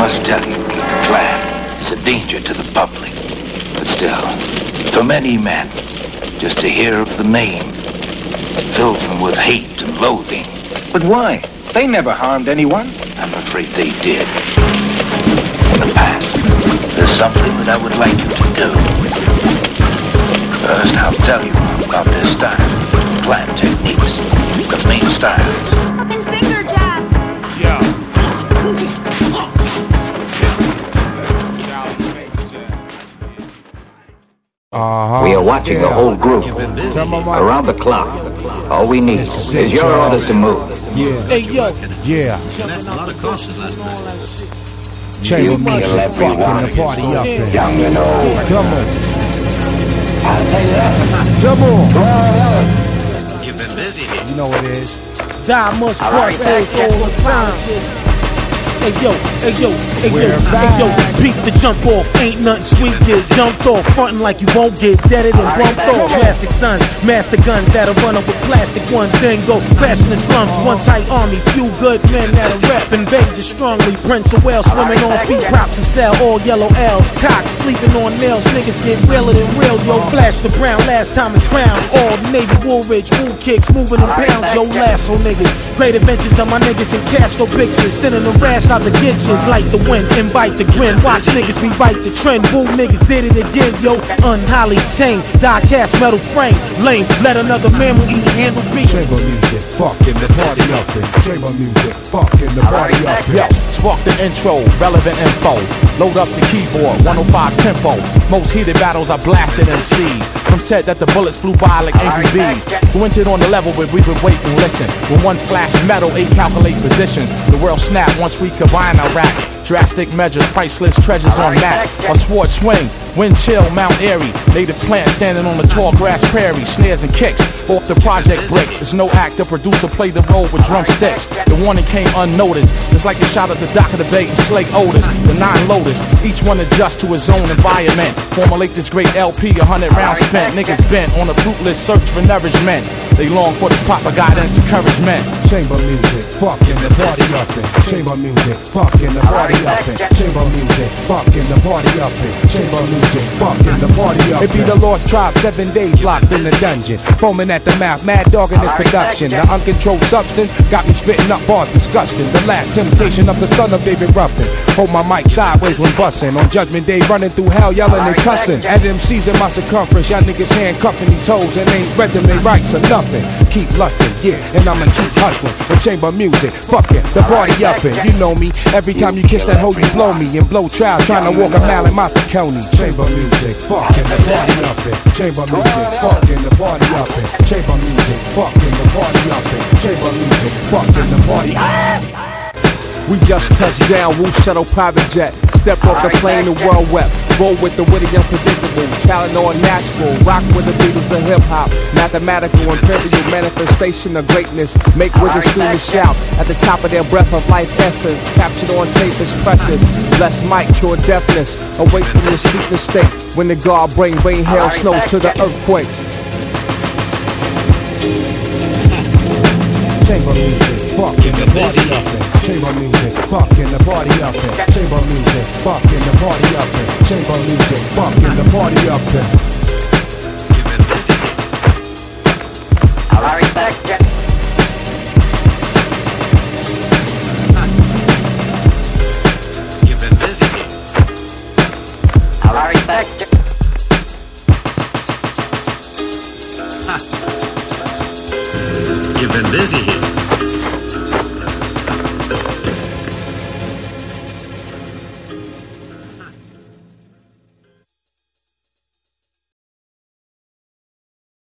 must tell you that the plan is a danger to the public. But still, for many men, just to hear of the name fills them with hate and loathing. But why? They never harmed anyone. I'm afraid they did. In the past, there's something that I would like you to do. First, I'll tell you about their style, plan techniques, the main styles. Finger jab. Yeah. We are watching the whole group around the clock. All we need is your orders to move. Hey, yo. Yeah. Chamber music, fucking the party up there. Young and old. Come on. I'll tell you that. Come on. You've been busy. You know it is. Die must process all the time. Hey yo, hey yo, hey yo, hey yo, beat the jump off, ain't nothing sweet, get jumped off, frontin' like you won't get deaded and bumped off. Drastic sons, master guns that'll run up with plastic ones, then go crash in the slums. Once high army, few good men that'll rap and just strongly. Prince of Wales swimming on feet, props and sell all yellow L's. Cocks sleeping on nails, niggas get realer than real, yo. Flash the brown, last time it's crowned. All Navy Woolridge, wool kicks, moving them pounds, yo. Lasso niggas, great adventures of my niggas in Castro pictures, sending the rash out the ditches like the wind, invite the grin. Watch niggas rewrite the trend. Woo niggas did it again, yo. Unholly tame, die cast metal frame. Lame, let another mammal eat, handle beat. Chamber music, fucking the party up in. Chamber music, fucking the party up in. Yo, spark the intro, relevant info. Load up the keyboard, 105 tempo. Most heated battles are blasted MCs. Some said that the bullets flew by like angry bees. Who entered on the level where we would wait and listen. When one flash metal, 8 calculate positions. The world snapped once we combine our rap. Drastic measures, priceless treasures on maps. A sword swing, wind chill, Mount Airy. Native plant standing on the tall grass prairie. Snares and kicks off the project bricks. It's no act, the producer played the role with drumsticks. The warning came unnoticed. It's like a shot at the dock of the bay and Slake Otis. The 9 loaders, each one adjusts to his own environment. Formulate this great LP, 100 rounds spent. Niggas bent on a fruitless search for nourishment. They long for this proper guidance, encouragement. Chamber music, fucking the party up in. Chamber music, fucking the party up in. Chamber music, fucking the party up in. Chamber music, fucking the party up in. It be the Lost Tribe, 7 days locked in the dungeon. Foaming at the mouth, mad dog in this production. The uncontrolled substance got me spitting up bars disgusting. The last temptation of the son of David Ruffin. Hold my mic sideways when bustin'. On Judgment Day running through hell yelling and cussing. At MCs in my circumference, y'all niggas handcuffing these hoes and ain't read them they rights or nothing. Keep lustin', yeah, and I'ma keep hustling. With chamber music, fucking the party up in. You know me, every time you kiss that hoe you blow me. And blow trial, trying to walk a mile in my County. Chamber music, fucking the party up in. Chamber music, fucking the party up in. Chamber music, fucking the party up in. Chamber music, fucking the party up in. We just touched down, Woo Shuttle private jet. Step off the plane, the world wept. Roll with the witty, unpredictable. Talent or natural. Rock with the Beatles of hip-hop. Mathematical, imperial manifestation of greatness. Make wizards scream and shout at the top of their breath of life essence. Captured on tape is precious. Bless mic, cure deafness. Awake from the sleepless state. When the God bring rain, hail, snow to the earthquake. Chamber music, fucking the party up in. Chamber music, fucking the party up in. Chamber music, fucking the party up in. Chamber music, fucking the party up in. I respect you. You've been busy. I respect you. You've been busy here.